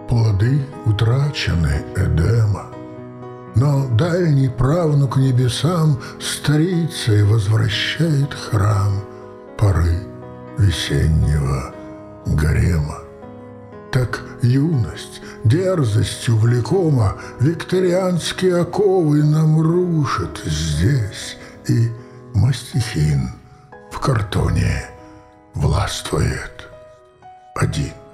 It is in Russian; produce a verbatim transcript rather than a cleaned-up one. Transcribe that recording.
Плоды утрачены Эдема, но дальний правнук небесам старицей возвращает храм поры весеннего гарема. Так юность дерзостью влекома викторианские оковы нам рушит здесь, и мастихин в картоне властвует один.